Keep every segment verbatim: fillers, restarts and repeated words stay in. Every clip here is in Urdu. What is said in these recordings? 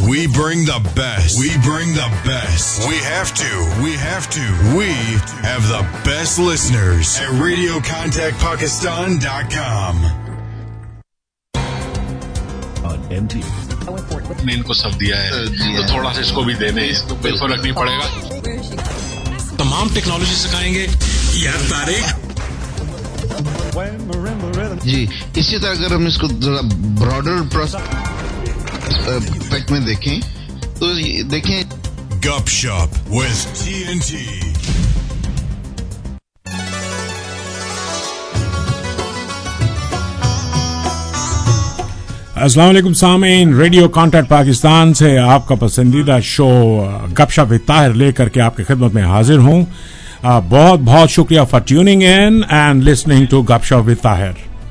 We bring the best. We bring the best. We have to. We have to. We have the best listeners at radio contact pakistan dot com. On M T V. نے ان کو سب دیا ہے تو تھوڑا سا اس کو بھی دے دیں, کوئی فرق نہیں پڑے گا. تمام ٹیکنالوجی سکھائیں گے یار طارق. جی اسی طرح اگر ہم اس کو ذرا براڈر پیک میں دیکھیں تو دیکھیں گپ شپ with ٹی این ٹی. السلام علیکم سامعین, ریڈیو کانٹیکٹ پاکستان سے آپ کا پسندیدہ شو گپ شپ وتھ طاہر لے کر کے آپ کی خدمت میں حاضر ہوں. بہت بہت شکریہ for tuning in and listening to گپ شپ وتھ طاہر.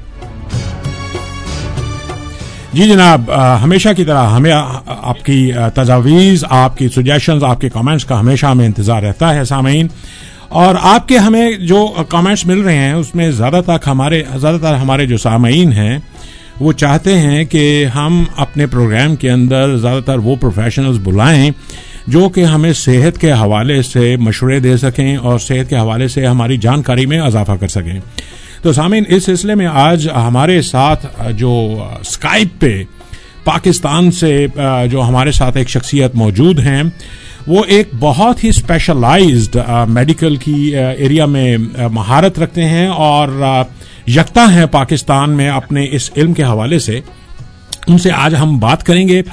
جی جناب, ہمیشہ کی طرح ہمیں آپ کی تجاویز, آپ کی سجیشنز, آپ کے کامنٹس کا ہمیشہ ہمیں انتظار رہتا ہے سامعین. اور آپ کے ہمیں جو کامنٹس مل رہے ہیں اس میں زیادہ تر ہمارے زیادہ تر ہمارے جو سامعین ہیں وہ چاہتے ہیں کہ ہم اپنے پروگرام کے اندر زیادہ تر وہ پروفیشنلز بلائیں جو کہ ہمیں صحت کے حوالے سے مشورے دے سکیں اور صحت کے حوالے سے ہماری جانکاری میں اضافہ کر سکیں. تو سامعین, اس سلسلے میں آج ہمارے ساتھ جو اسکائپ پہ پاکستان سے جو ہمارے ساتھ ایک شخصیت موجود ہیں وہ ایک بہت ہی اسپیشلائزڈ میڈیکل کی ایریا میں مہارت رکھتے ہیں اور یکتا ہیں پاکستان میں اپنے اس علم کے حوالے سے. ان سے آج ہم بات کریں گے.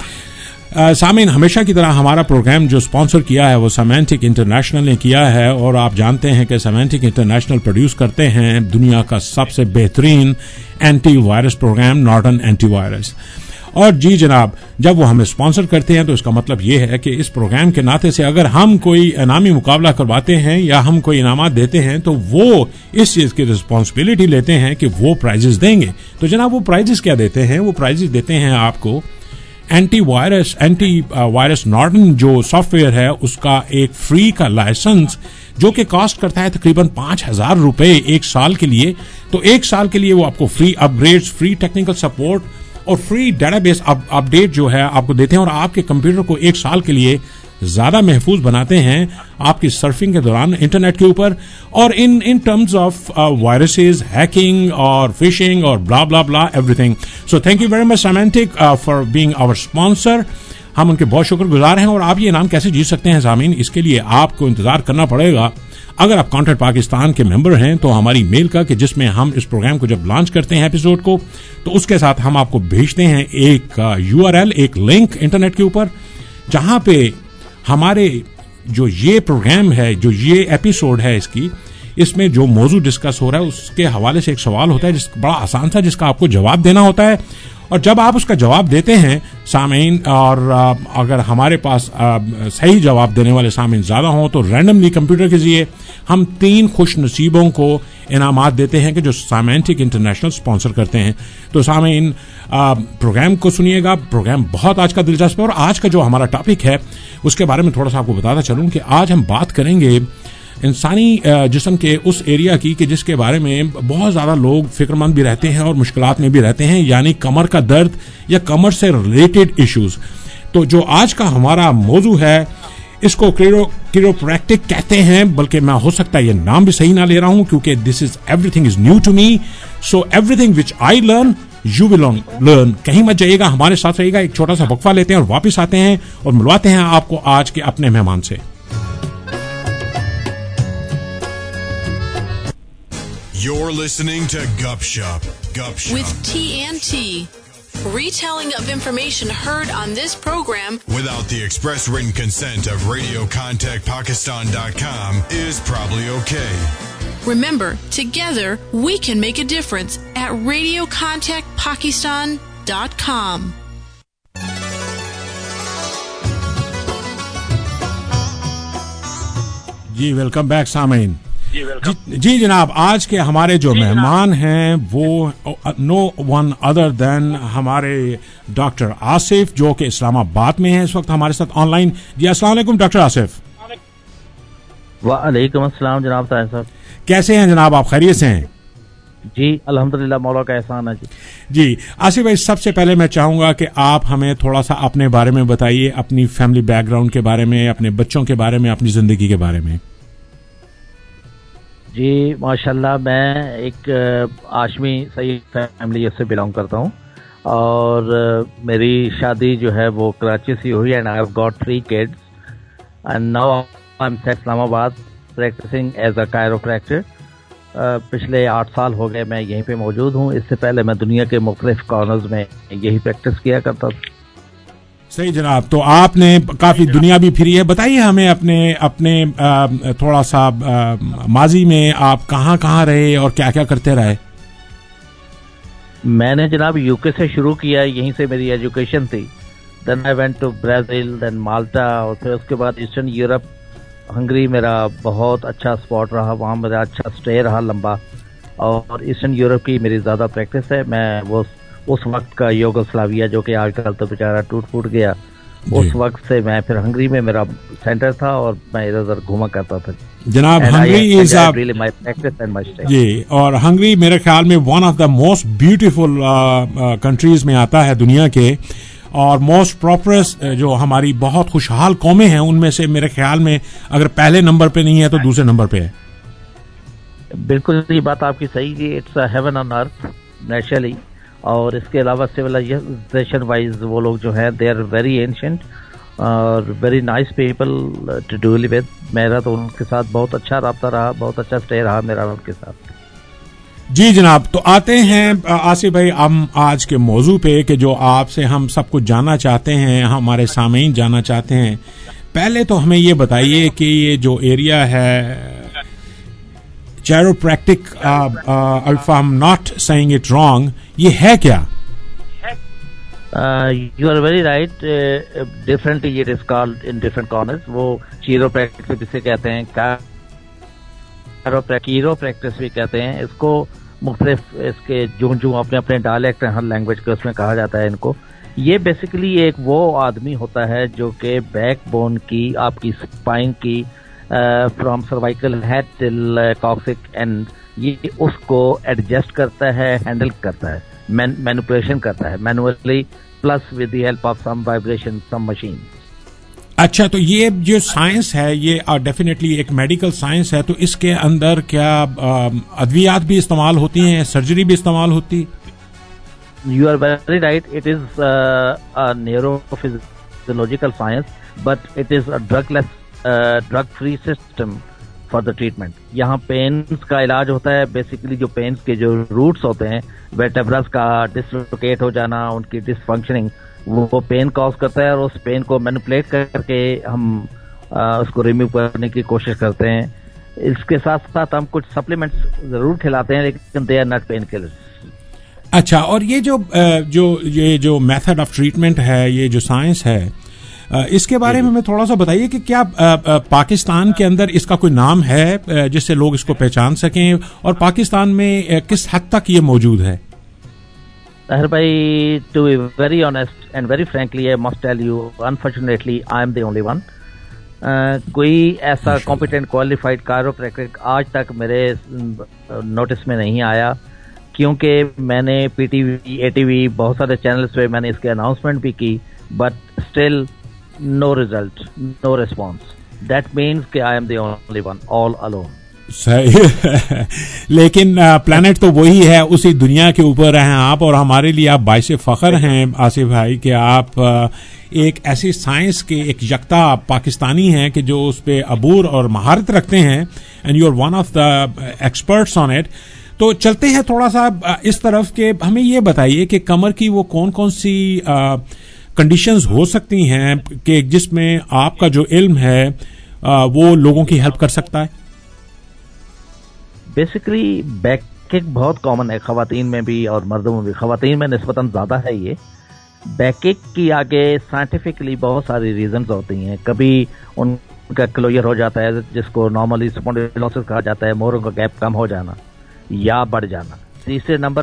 سامعین, ہمیشہ کی طرح ہمارا پروگرام جو اسپانسر کیا ہے وہ سیمانٹک انٹرنیشنل نے کیا ہے اور آپ جانتے ہیں کہ سیمانٹک انٹرنیشنل پروڈیوس کرتے ہیں دنیا کا سب سے بہترین antivirus program Norton antivirus. اور جی جناب, جب وہ ہمیں اسپانسر کرتے ہیں تو اس کا مطلب یہ ہے کہ اس پروگرام کے ناطے سے اگر ہم کوئی انعامی مقابلہ کرواتے ہیں یا ہم کوئی انعامات دیتے ہیں تو وہ اس چیز کی رسپانسبلٹی لیتے ہیں کہ وہ پرائزز دیں گے. تو جناب وہ پرائزز کیا دیتے ہیں؟ وہ پرائزز دیتے ہیں آپ کو antivirus antivirus Norton جو سافٹ ویئر ہے اس کا ایک فری کا لائسنس جو کہ کاسٹ کرتا ہے تقریباً پانچ ہزار روپے ایک سال کے لیے. تو ایک سال کے لیے وہ آپ کو free upgrade, free technical support اور free database update جو ہے آپ کو دیتے ہیں اور آپ کے کمپیوٹر کو ایک سال کے لیے زیادہ محفوظ بناتے ہیں آپ کی سرفنگ کے دوران انٹرنیٹ کے اوپر. اور in in terms of viruses, hacking اور فشنگ اور blah blah blah everything. So thank you very much Symantec for being our sponsor. ہم ان کے بہت شکر گزار ہیں. اور آپ یہ انعام کیسے جیت سکتے ہیں سامعین؟ اس کے لیے آپ کو انتظار کرنا پڑے گا. اگر آپ کانٹیکٹ پاکستان کے ممبر ہیں تو ہماری میل کا کہ جس میں ہم اس پروگرام کو جب لانچ کرتے ہیں ایپیسوڈ کو تو اس کے ساتھ ہم آپ کو بھیجتے ہیں ایک یو آر ایل, ایک لنک انٹرنیٹ کے اوپر جہاں پہ ہمارے جو یہ پروگرام ہے, جو یہ ایپیسوڈ ہے اس کی, اس میں جو موضوع ڈسکس ہو رہا ہے اس کے حوالے سے ایک سوال ہوتا ہے جس بڑا آسان تھا جس کا آپ کو جواب دینا ہوتا ہے. اور جب آپ اس کا جواب دیتے ہیں سامعین, اور اگر ہمارے پاس صحیح جواب دینے والے سامعین زیادہ ہوں تو رینڈملی کمپیوٹر کے ذریعے ہم تین خوش نصیبوں کو انعامات دیتے ہیں کہ جو سیمانٹک انٹرنیشنل اسپانسر کرتے ہیں. تو سامعین پروگرام کو سنیے گا, پروگرام بہت آج کا دلچسپ ہے. اور آج کا جو ہمارا ٹاپک ہے اس کے بارے میں تھوڑا سا آپ کو بتاتا چلوں کہ آج ہم بات کریں گے انسانی جسم کے اس ایریا کی کہ جس کے بارے میں بہت زیادہ لوگ فکر مند بھی رہتے ہیں اور مشکلات میں بھی رہتے ہیں, یعنی کمر کا درد یا کمر سے ریلیٹڈ ایشوز. تو جو آج کا ہمارا موضوع ہے اس کو کیروپریکٹک کہتے ہیں, بلکہ میں ہو سکتا ہے یہ نام بھی صحیح نہ لے رہا ہوں کیونکہ this is everything is new to me. So everything which I learn you will learn. کہیں مت جائیے گا, ہمارے ساتھ رہیے گا. ایک چھوٹا سا وقفہ لیتے ہیں اور واپس آتے ہیں اور ملواتے ہیں آپ کو آج کے اپنے مہمان سے. You're listening to Gup Shop. Gup Shop. With T N T. Retelling of information heard on this program without the express written consent of radio contact pakistan dot com is probably okay. Remember, together we can make a difference at radio contact pakistan dot com. جی ویلکم بیک سامعین. جی جناب, آج کے ہمارے جو مہمان ہیں وہ نو ون ادر دین ہمارے ڈاکٹر آصف جو کہ اسلام آباد میں ہیں اس وقت ہمارے ساتھ آن لائن. جی السلام علیکم ڈاکٹر آصف. وعلیکم السلام جناب طاہر صاحب. کیسے ہیں جناب آپ؟ خیریت سے ہیں؟ جی الحمدللہ مولا کا احسان ہے جی. جی آصف بھائی، سب سے پہلے میں چاہوں گا کہ آپ ہمیں تھوڑا سا اپنے بارے میں بتائیے، اپنی فیملی بیک گراؤنڈ کے بارے میں، اپنے بچوں کے بارے میں، اپنی زندگی کے بارے میں. جی ماشاءاللہ، میں ایک ہاشمی سعید فیملی سے بلانگ کرتا ہوں، اور میری شادی جو ہے وہ کراچی سے ہوئی، and I have got three kids and now I am set Islamabad practising as a کائروپریکٹر. پچھلے آٹھ سال ہو گئے میں یہیں پہ موجود ہوں. اس سے پہلے میں دنیا کے مختلف کارنرز میں یہی پریکٹس کیا کرتا تھا. صحیح جناب، تو آپ نے کافی دنیا بھی پھری ہے. بتائیے ہمیں اپنے اپنے تھوڑا سا ماضی میں آپ کہاں کہاں رہے اور کیا کیا کرتے رہے. میں نے جناب یو کے سے شروع کیا، یہیں سے میری ایجوکیشن تھی. Then I went to Brazil, then Malta, اور پھر اس کے بعد ایسٹرن یورپ. ہنگری میرا بہت اچھا اسپاٹ رہا، وہاں میرا اچھا اسٹے رہا لمبا، اور ایسٹرن یورپ کی میری زیادہ پریکٹس ہے. میں وہ اس وقت کا یوگوسلاویا جو کہ آج کل تو بیچارہ ٹوٹ پھوٹ گیا، اس وقت سے میں پھر ہنگری میں میرا سینٹر تھا اور میں ادھر ادھر گھوما کرتا تھا. جناب ہنگری از جی، اور ہنگری میرے خیال میں one of the most beautiful countries میں آتا ہے دنیا کے، اور موسٹ پراپرس جو ہماری بہت خوشحال قومیں ہیں ان میں سے میرے خیال میں اگر پہلے نمبر پہ نہیں ہے تو دوسرے نمبر پہ ہے. بالکل یہ بات آپ کی صحیح ہے. It's a heaven on earth naturally. اور اس کے علاوہ سویلائزیشن وائز وہ لوگ جو ہیں دے آر ویری اینشنٹ اور very nice people to deal with. میرا تو ان کے ساتھ بہت اچھا رابطہ رہا، بہت اچھا اسٹے رہا میرا ان کے ساتھ. جی جناب، تو آتے ہیں آصف بھائی ہم آج کے موضوع پہ کہ جو آپ سے ہم سب کچھ جاننا چاہتے ہیں، ہمارے سامعین جاننا چاہتے ہیں. پہلے تو ہمیں یہ بتائیے کہ یہ جو ایریا ہے chiropractic, if I am not seeing it wrong, یہ ہے کیا؟ You are very right. Differently it is called in different corners. وہ چیروپریکٹک جسے کہتے ہیں، کیرو پریکٹس بھی کہتے ہیں اس کو. مختلف اس کے جو جو اپنے اپنے ڈائلیکٹ ہر لینگویج کے اس میں کہا جاتا ہے ان کو. یہ بیسیکلی ایک وہ آدمی ہوتا ہے جو کہ بیک بون کی، آپ کی اسپائن کی، from cervical head till coccyx end, یہ اس کو ایڈجسٹ کرتا ہے، ہینڈل کرتا ہے، مینپولیشن کرتا ہے manually, plus with the help of some vibration some machine. اچھا، تو یہ جو سائنس ہے یہ ڈیفینیٹلی ایک میڈیکل سائنس ہے، تو اس کے اندر کیا ادویات بھی استعمال ہوتی ہیں، سرجری بھی استعمال ہوتی؟ You are very right. It is neurophysiological science but it is drugless, drug free system for the treatment. یہاں پینس کا علاج ہوتا ہے. بیسیکلی جو پینس کے جو روٹس ہوتے ہیں، ویٹبرس کا ڈسلوکیٹ ہو جانا، ان کی ڈس فنکشننگ، وہ پین کاز کرتا ہے، اور اس پین کو مینپولیٹ کر کے ہم اس کو ریموو کرنے کی کوشش کرتے ہیں. اس کے ساتھ ساتھ ہم کچھ سپلیمنٹس ضرور کھلاتے ہیں لیکن they are not painkillers. اچھا، اور یہ جو جو یہ جو میتھڈ آف ٹریٹمنٹ ہے، یہ جو سائنس ہے، اس کے بارے میں ہمیں تھوڑا سا بتائیے کہ کیا پاکستان کے اندر اس کا کوئی نام ہے جس سے لوگ اس کو پہچان سکیں، اور پاکستان میں کس حد تک یہ موجود ہے؟ طاہر بھائی، to be very honest and very frankly I must tell you, unfortunately I am the only one. کوئی ایسا کمپیٹنٹ کوالیفائڈ کائروپریکٹر آج تک میرے نوٹس میں نہیں آیا، کیونکہ میں نے P T V, A T V, بہت سارے چینلز پہ میں نے اس کی اناؤنسمنٹ بھی کی، but still no result, no response. That means کہ I am the only one, all alone. صحیح، لیکن پلانٹ تو وہی ہے، اسی دنیا کے اوپر ہیں آپ، اور ہمارے لیے آپ باعث فخر ہیں آصف بھائی کہ آپ ایک ایسی سائنس کے ایک یکتا پاکستانی ہیں کہ جو اس پہ عبور اور مہارت رکھتے ہیں، and you are one of the experts on it. تو چلتے ہیں تھوڑا سا اس طرف کہ ہمیں یہ بتائیے کہ کمر کی وہ کون کون سی کنڈیشنز ہو سکتی ہیں کہ جس میں آپ کا جو علم ہے وہ لوگوں کی ہیلپ کر سکتا ہے؟ بیسیکلی بیک کک بہت کامن ہے خواتین میں بھی اور مردوں میں بھی. خواتین میں نسبتاً زیادہ ہے یہ. بیک کک کی آگے سائنٹیفکلی بہت ساری ریزنز ہوتی ہیں. کبھی ان کا کلوئر ہو جاتا ہے جس کو نارملی اسپونڈیلوسس کہا جاتا ہے، موروں کا گیپ کم ہو جانا یا بڑھ جانا. تیسرے نمبر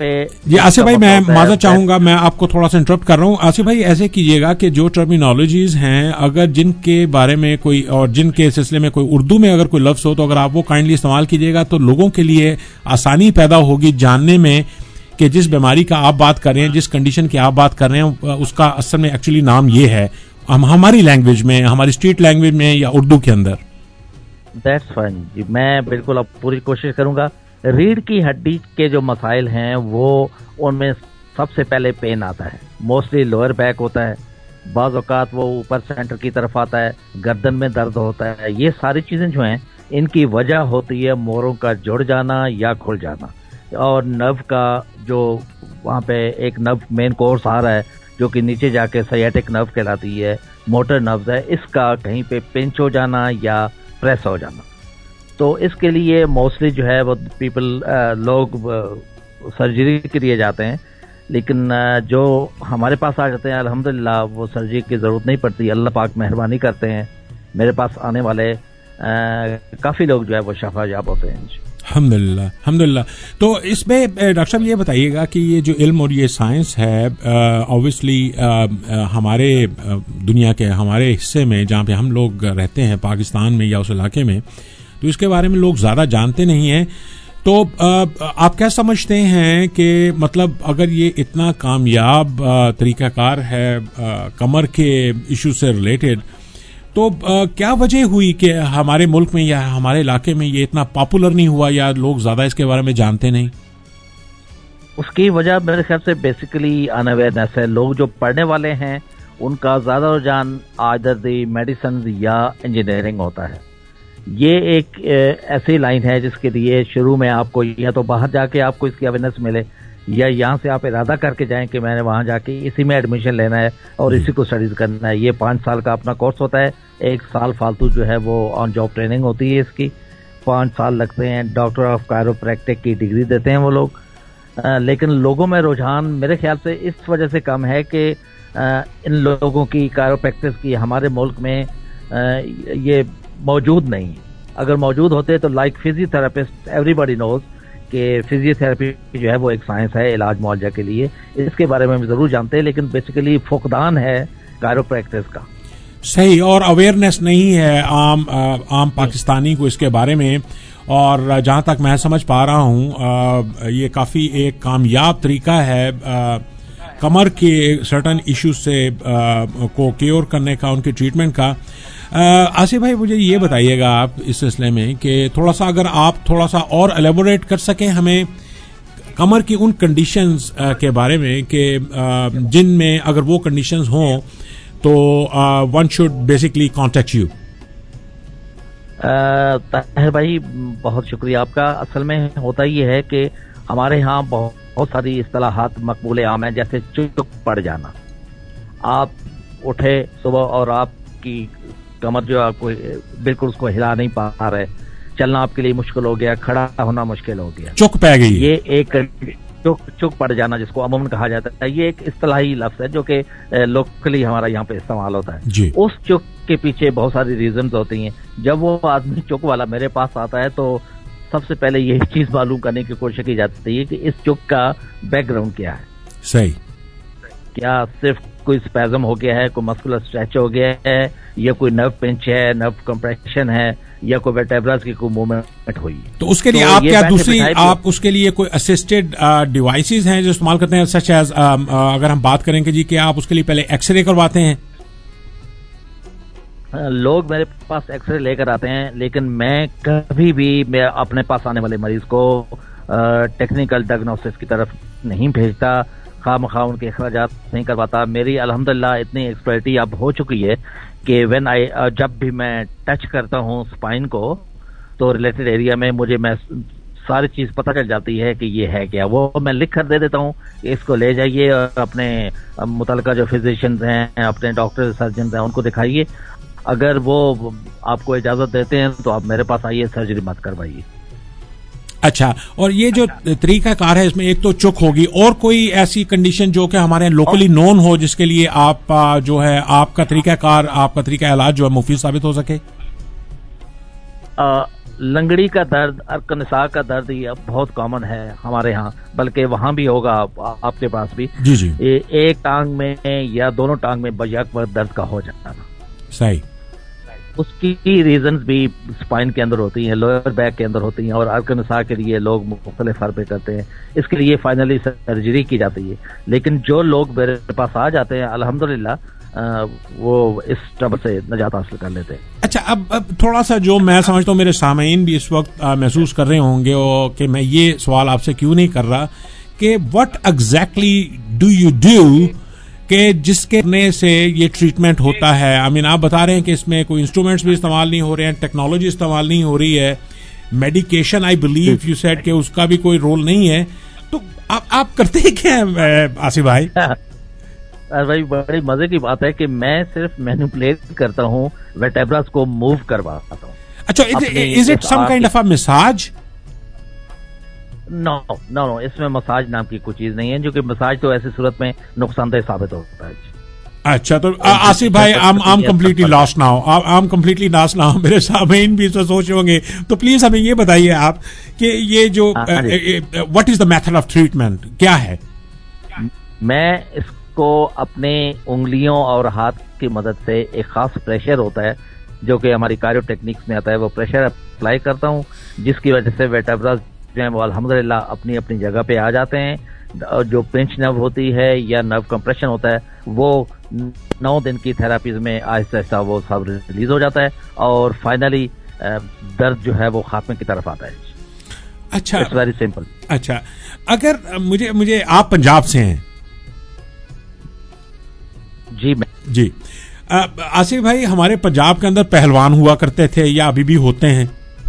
पे जी आसिफ भाई मैं माजरत चाहूंगा, मैं आपको थोड़ा सा इंटरप्ट कर रहा हूँ। आसिफ भाई ऐसे कीजिएगा कि जो टर्मिनोलॉजीज हैं अगर जिनके बारे में कोई और जिनके सिलसिले में कोई उर्दू में अगर कोई लफ्ज हो तो अगर आप वो काइंडली इस्तेमाल कीजिएगा तो लोगों के लिए आसानी पैदा होगी जानने में कि जिस बीमारी का आप बात कर रहे हैं, जिस कंडीशन की आप बात कर रहे हैं, उसका असल में एक्चुअली नाम ये है, हम हमारी लैंग्वेज में, हमारी स्ट्रीट लैंग्वेज में या उर्दू के अंदर। दैट्स फाइन जी, मैं बिल्कुल अब पूरी कोशिश करूंगा। रीढ़ की हड्डी के जो मसाइल हैं वो उनमें सबसे पहले पेन आता है, मोस्टली लोअर बैक होता है, बाज़ औक़ात वो ऊपर सेंटर की तरफ आता है, गर्दन में दर्द होता है। ये सारी चीजें जो हैं इनकी वजह होती है मोरों का जुड़ जाना या खुल जाना, और नर्व का जो वहाँ पे एक नर्व मेन कोर्स आ रहा है जो कि नीचे जाके साइएटिक नर्व कहलाती है, मोटर नर्व्स है, इसका कहीं पे पिंच हो जाना या प्रेस हो जाना। तो इसके लिए मोस्टली जो है वो पीपल लोग सर्जरी के लिए जाते हैं, लेकिन जो हमारे पास आ जाते हैं अल्हम्दुलिल्लाह वो सर्जरी की जरूरत नहीं पड़ती, अल्लाह पाक मेहरबानी करते हैं। मेरे पास आने वाले आ, काफी लोग जो है वो शफायाब होते हैं। अल्हम्दुलिल्लाह अल्हम्दुलिल्लाह। तो इसमें डॉक्टर साहब ये बताइएगा कि ये जो इल्म और ये साइंस है ऑब्वियसली हमारे दुनिया के हमारे हिस्से में जहाँ पे हम लोग रहते हैं पाकिस्तान में या उस इलाके में, तो इसके बारे में लोग ज़्यादा जानते नहीं हैं। तो आप क्या समझते हैं कि मतलब अगर ये इतना कामयाब तरीक़ाकार है कमर के इशू से रिलेटेड, तो क्या वजह हुई कि हमारे मुल्क में या हमारे इलाके में ये इतना पॉपुलर नहीं हुआ या लोग ज़्यादा इसके बारे में जानते नहीं? उसकी वजह मेरे ख्याल से बेसिकली अनअवेयरनेस है। लोग जो पढ़ने वाले हैं उनका ज़्यादा रुझान आइदर दी मेडिसिन या इंजीनियरिंग होता है। ये एक ऐसी लाइन है जिसके लिए शुरू में आपको या तो बाहर जाके आपको इसकी अवेयरनेस मिले या यहाँ से आप इरादा करके जाएं कि मैंने वहाँ जाके इसी में एडमिशन लेना है और इसी को स्टडीज करना है। ये पाँच साल का अपना कोर्स होता है, एक साल फालतू जो है वो ऑन जॉब ट्रेनिंग होती है इसकी, पाँच साल लगते हैं। डॉक्टर ऑफ कायरोप्रैक्टिक की डिग्री देते हैं वो लोग। आ, लेकिन लोगों में रुझान मेरे ख्याल से इस वजह से कम है कि आ, इन लोगों की कायरोप्रैक्टिस की हमारे मुल्क में आ, ये मौजूद नहीं है। अगर मौजूद होते तो लाइक फिजियोथेरेपिस्ट, एवरीबॉडी नोज कि फिजियोथेरेपी जो है वो एक साइंस है इलाज मुआवजा के लिए, इसके बारे में हम जरूर जानते हैं, लेकिन बेसिकली फुकदान है कायरोप्रैक्टिस का। सही, और अवेयरनेस नहीं है आम आम पाकिस्तानी को इसके बारे में। और जहां तक मैं समझ पा रहा हूं ये काफी एक कामयाब तरीका है आ, कमर के सर्टन इश्यूज से आ, को क्योर करने का, उनके ट्रीटमेंट का। आसिफ भाई मुझे ये बताइएगा आप इस सिलसिले में कि थोड़ा सा अगर आप थोड़ा सा और एलेबोरेट कर सकें हमें कमर की उन कंडीशंस के बारे में कि जिनमें अगर वो कंडीशंस हों तो one should basically contact you. Tahir भाई बहुत शुक्रिया आपका। असल में होता ये है कि हमारे यहाँ बहुत, बहुत सारी इस्तिलाहात मकबूल आम है, जैसे चुक पड़ जाना। आप उठे सुबह और आपकी कमर जो आपको बिल्कुल उसको हिला नहीं पा रहे, चलना आपके लिए मुश्किल हो गया, खड़ा होना मुश्किल हो गया, चुक पै गई। ये एक चुक चुक पड़ जाना जिसको अमूमन कहा जाता है, ये एक इस्तिलाही लफ्ज है जो कि लोकली हमारा यहाँ पे इस्तेमाल होता है। उस चुक के पीछे बहुत सारी रीजंस होती हैं। जब वो आदमी चुक वाला मेरे पास आता है तो सबसे पहले यही चीज मालूम करने की कोशिश की जाती है कि इस चुक का बैकग्राउंड क्या है। सही, क्या सिर्फ कोई स्पैज्म हो गया है, कोई मस्कुलर स्ट्रेच हो गया है, या कोई नर्व पिंच है, नर्व कंप्रेशन है, या कोई वर्टेब्रास की कोई मूवमेंट हुई। तो उसके लिए तो आप क्या दूसरी आप उसके लिए कोई असिस्टेड डिवाइसेस हैं जो इस्तेमाल करते हैं, सच एज अगर हम बात करें कि जी कि आप उसके लिए पहले एक्सरे करवाते हैं? लोग मेरे पास एक्सरे लेकर आते हैं, लेकिन मैं कभी भी मैं अपने पास आने वाले मरीज को टेक्निकल डायग्नोसिस की तरफ नहीं भेजता, खामखा उनके अखराजात नहीं करवाता। मेरी अल्हम्दुलिल्लाह इतनी एक्सपर्टी अब हो चुकी है कि व्हेन आई जब भी मैं टच करता हूँ स्पाइन को तो रिलेटेड एरिया में मुझे मैं सारी चीज पता चल जाती है कि ये है क्या। वो मैं लिख कर दे देता हूँ, इसको ले जाइए और अपने मुतलका जो फिजिशियंस हैं, अपने डॉक्टर सर्जन हैं, उनको दिखाइए। अगर वो आपको इजाजत देते हैं तो आप मेरे पास आइए, सर्जरी मत करवाइए। अच्छा, और ये जो तरीका कार है इसमें एक तो चुक होगी, और कोई ऐसी कंडीशन जो कि हमारे लोकली नोन हो जिसके लिए आप जो है आपका तरीका कार, आपका तरीका इलाज जो है मुफीद साबित हो सके? لنگڑی کا درد، عرق نساء کا درد یہ بہت کامن ہے ہمارے ہاں، بلکہ وہاں بھی ہوگا آپ کے پاس بھی. جی جی. ایک ٹانگ میں یا دونوں ٹانگ میں بیک وقت درد کا ہو جانا. صحیح. اس کی ریزنز بھی اسپائن کے اندر ہوتی ہیں، لوئر بیک کے اندر ہوتی ہیں، اور عرق نساء کے لیے لوگ مختلف حربے کرتے ہیں. اس کے لیے فائنلی سرجری کی جاتی ہے. لیکن جو لوگ میرے پاس آ جاتے ہیں الحمدللہ وہ اس ٹربل سے نجات حاصل کر لیتے ہیں. اچھا، اب اب تھوڑا سا جو میں سمجھتا ہوں میرے سامعین بھی اس وقت محسوس کر رہے ہوں گے کہ میں یہ سوال آپ سے کیوں نہیں کر رہا کہ what exactly do you do کہ جس کے کرنے سے یہ ٹریٹمنٹ ہوتا ہے. آئی مین آپ بتا رہے ہیں کہ اس میں کوئی انسٹرومینٹس بھی استعمال نہیں ہو رہے ہیں، ٹیکنالوجی استعمال نہیں ہو رہی ہے، medication I believe you said کہ اس کا بھی کوئی رول نہیں ہے. تو آپ آپ کرتے کیا ہیں آصف بھائی؟ بھائی بڑی مزے کی بات ہے کہ میں صرف مینیپولیٹ کرتا ہوں، ویٹیبراس کو موو کرواتا ہوں. اچھا، is it some kind of a massage? No no no اس میں مساج نام کی کوئی چیز نہیں ہے، جو کہ مساج تو ایسی صورت میں نقصان دہ ثابت ہوتا ہے. اچھا، تو آصف بھائی آم کمپلیٹلی لاس نہ ہو آم کمپلیٹلی لاس نہ ہو میرے سامعین بھی تو سوچ ہوں گے. تو پلیز ہمیں یہ بتائیے آپ کہ یہ جو what is the method of treatment کیا ہے؟ میں اس کو اپنے انگلیوں اور ہاتھ کی مدد سے ایک خاص پریشر ہوتا ہے جو کہ ہماری کائرو ٹیکنیکس میں آتا ہے، وہ پریشر اپلائی کرتا ہوں، جس کی وجہ سے ویٹیبراس جو ہیں وہ الحمدللہ اپنی اپنی جگہ پہ آ جاتے ہیں. جو پنچ نرو ہوتی ہے یا نرو کمپریشن ہوتا ہے وہ نو دن کی تھراپیز میں آہستہ آہستہ وہ سب ریلیز ہو جاتا ہے اور فائنلی درد جو ہے وہ خاتمے کی طرف آتا ہے. اچھا، اٹس ویری سمپل. اچھا، اگر مجھے مجھے آپ پنجاب سے ہیں؟ جی میں جی. آصف بھائی، ہمارے پنجاب کے اندر پہلوان ہوا کرتے تھے یا ابھی بھی ہوتے ہیں؟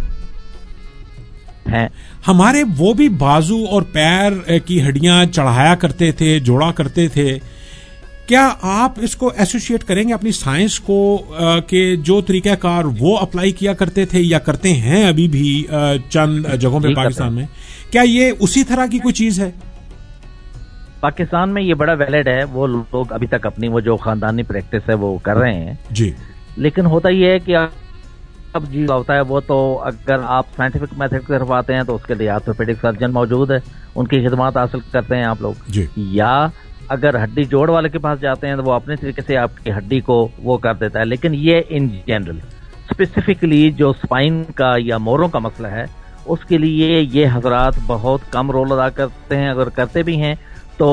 ہیں. ہمارے وہ بھی بازو اور پیر کی ہڈیاں چڑھایا کرتے تھے، جوڑا کرتے تھے. کیا آپ اس کو ایسوسیٹ کریں گے اپنی سائنس کو کہ جو طریقہ کار وہ اپلائی کیا کرتے تھے یا کرتے ہیں ابھی بھی چند جگہوں پہ پاکستان میں، کیا یہ اسی طرح کی کوئی چیز ہے؟ پاکستان میں یہ بڑا ویلڈ ہے، وہ لوگ ابھی تک اپنی وہ جو خاندانی پریکٹس ہے وہ کر رہے ہیں. جی. لیکن ہوتا یہ ہے کہ اب جی ہوتا ہے وہ تو اگر آپ سائنٹیفک میتھڈ کی طرف آتے ہیں تو اس کے لیے آرتھوپیڈک سرجن موجود ہے، ان کی خدمات حاصل کرتے ہیں آپ لوگ. جی. یا اگر ہڈی جوڑ والے کے پاس جاتے ہیں تو وہ اپنے طریقے سے آپ کی ہڈی کو وہ کر دیتا ہے. لیکن یہ ان جنرل اسپیسیفکلی جو اسپائن کا یا موروں کا مسئلہ ہے اس کے لیے یہ حضرات بہت کم رول ادا کرتے ہیں. اگر کرتے بھی ہیں تو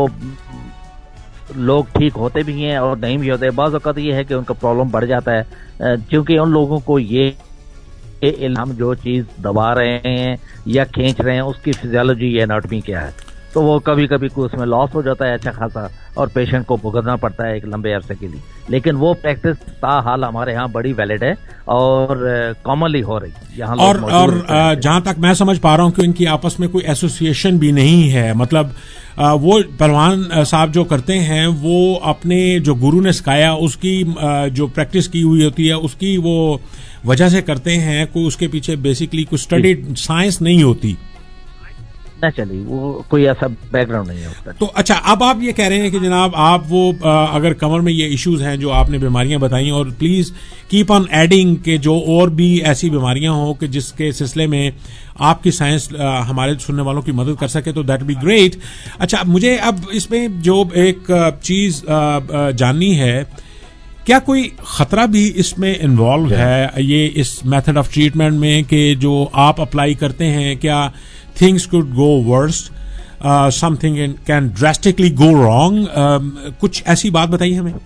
لوگ ٹھیک ہوتے بھی ہیں اور نہیں بھی ہوتے. بعض اوقات یہ ہے کہ ان کا پرابلم بڑھ جاتا ہے کیونکہ ان لوگوں کو یہ ہم جو چیز دبا رہے ہیں یا کھینچ رہے ہیں اس کی فزیولوجی یا اناٹمی کیا ہے، تو وہ کبھی کبھی اس میں لاس ہو جاتا ہے اچھا خاصا اور پیشنٹ کو بھگتنا پڑتا ہے ایک لمبے عرصے کے لیے. لیکن وہ پریکٹس تاحال ہمارے ہاں بڑی ویلڈ ہے اور کامنلی ہو رہی یہاں. اور اور جہاں تک میں سمجھ پا رہا ہوں کہ ان کی آپس میں کوئی ایسوسیشن بھی نہیں ہے. مطلب وہ پہلوان صاحب جو کرتے ہیں وہ اپنے جو گرو نے سکھایا اس کی جو پریکٹس کی ہوئی ہوتی ہے اس کی وہ وجہ سے کرتے ہیں، کوئی اس کے پیچھے بیسکلی کوئی اسٹڈیڈ سائنس نہیں ہوتی نہ چلی، وہ کوئی ایسا بیک گراؤنڈ نہیں ہوتا. تو اچھا، اب آپ یہ کہہ رہے ہیں کہ جناب آپ وہ اگر کمر میں یہ ایشوز ہیں جو آپ نے بیماریاں بتائیں، اور پلیز کیپ آن ایڈنگ کہ جو اور بھی ایسی بیماریاں ہوں کہ جس کے سلسلے میں آپ کی سائنس ہمارے سننے والوں کی مدد کر سکے تو دیٹ بی گریٹ. اچھا، مجھے اب اس میں جو ایک چیز جاننی ہے، کیا کوئی خطرہ بھی اس میں انوالو ہے یہ اس میتھڈ آف ٹریٹمنٹ میں کہ جو آپ اپلائی کرتے ہیں، کیا things could go worse, uh, something can drastically go wrong? uh, کچھ ایسی بات بتائیے ہمیں.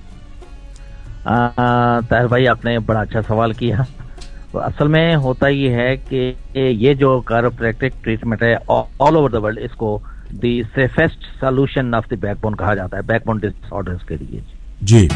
طاہر بھائی آپ نے بڑا اچھا سوال کیا. اصل میں ہوتا یہ ہے کہ یہ جو کائروپریکٹک ٹریٹمنٹ ہے آل اوور دا ورلڈ اس کو the safest solution of the backbone کہا جاتا ہے، بیک بون ڈس آرڈرز کے لیے. جی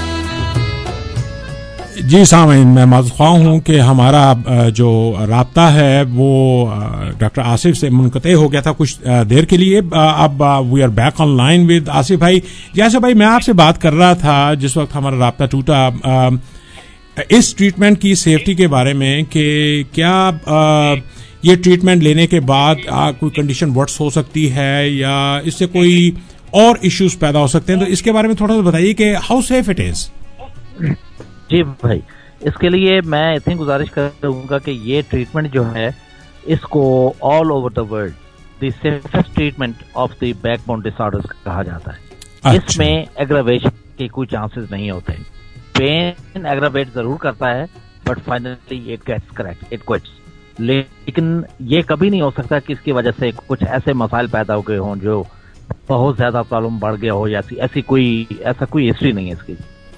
جی سامعین، میں معذرت خواہ ہوں کہ ہمارا جو رابطہ ہے وہ ڈاکٹر آصف سے منقطع ہو گیا تھا کچھ دیر کے لیے. اب we are back online with Asif بھائی. جیسے بھائی میں آپ سے بات کر رہا تھا جس وقت ہمارا رابطہ ٹوٹا اس ٹریٹمنٹ کی سیفٹی کے بارے میں کہ کیا یہ ٹریٹمنٹ لینے کے بعد کوئی کنڈیشن ورس ہو سکتی ہے یا اس سے کوئی اور ایشوز پیدا ہو سکتے ہیں، تو اس کے بارے میں تھوڑا سا بتائیے کہ ہاؤ سیف اٹ از. جی بھائی، اس کے لیے میں اتنی گزارش کروں گا کہ یہ ٹریٹمنٹ جو ہے اس کو all over the world the safest treatment of the backbone disorders کہا جاتا ہے. اس میں ایگراویشن کے کوئی چانسز نہیں ہوتے. پین ایگراویٹ ضرور کرتا ہے but finally it gets correct, it quits. لیکن یہ کبھی نہیں ہو سکتا کہ اس کی وجہ سے کچھ ایسے مسائل پیدا ہو گئے ہوں جو بہت زیادہ پرابلم بڑھ گیا ہو, یا ایسی کوئی ایسا کوئی ہسٹری نہیں ہے اس کی.